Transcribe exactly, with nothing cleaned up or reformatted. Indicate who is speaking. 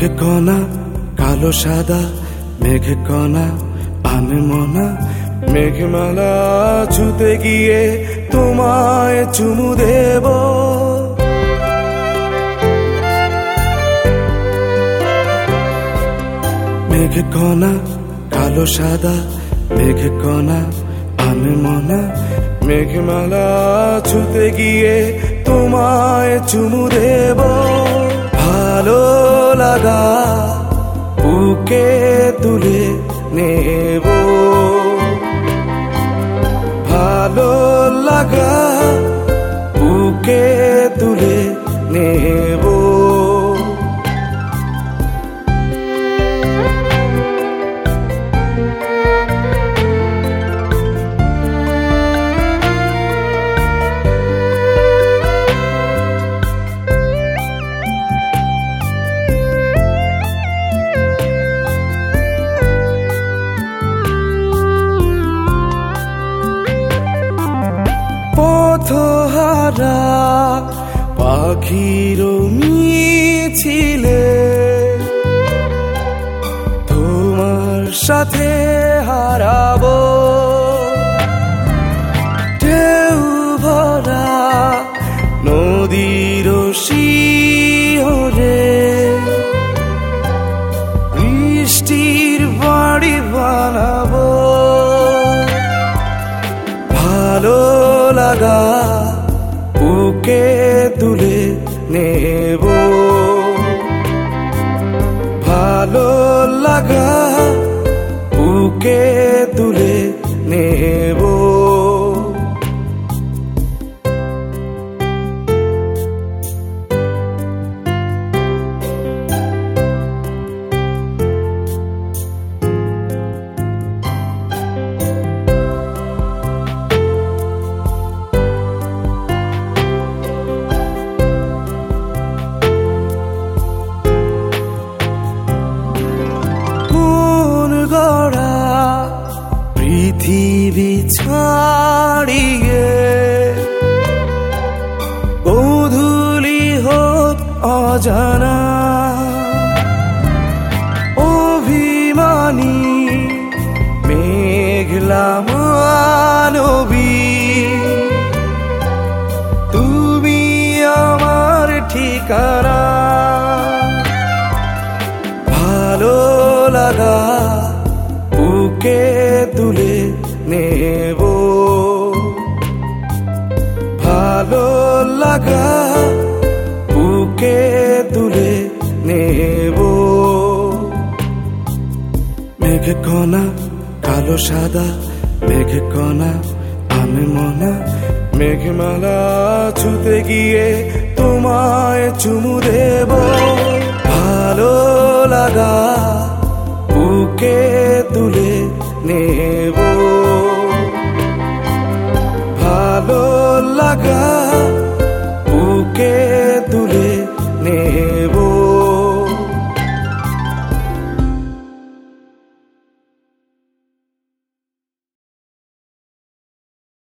Speaker 1: মেঘ কণা কালো সাদা মেঘ কণা আনমনা মেঘমালা ছুতে গিয়ে তোমায় চুমু দেব। মেঘ কণা কালো সাদা মেঘ কণা আনমনা মেঘমালা ছুতে গিয়ে তোমায় চুমু দেব। ভালো লাগা বুকে তুলে নেব, ভালো লাগা বুকে তুলে নেব। পথহারা পাখির মিছিলে তোমার সাথে হারাবো। ঢেউ ভরা নদীর শিহরে বৃষ্টির বাড়ি বানাবো। ভালো লাগা বুকে তুলে নেব, ভালো লাগা বুকে তুলে নেব। পৃথিবী ছাড়িয়ে গোধূলি হোক অজানা, অভিমানী মেঘলা মানবী তুমি আমার ঠিকানা। ভালো লাগা বুকে তুলে নেব, ভালো লাগা বুকে তুলে নেব। মেঘ কণা কালো সাদা মেঘ কণা আনমনা মেঘমালা ছুতে গিয়ে তোমায় চুমু দেব। ভালো লাগা বুকে তুলে নেব, ভালো লাগা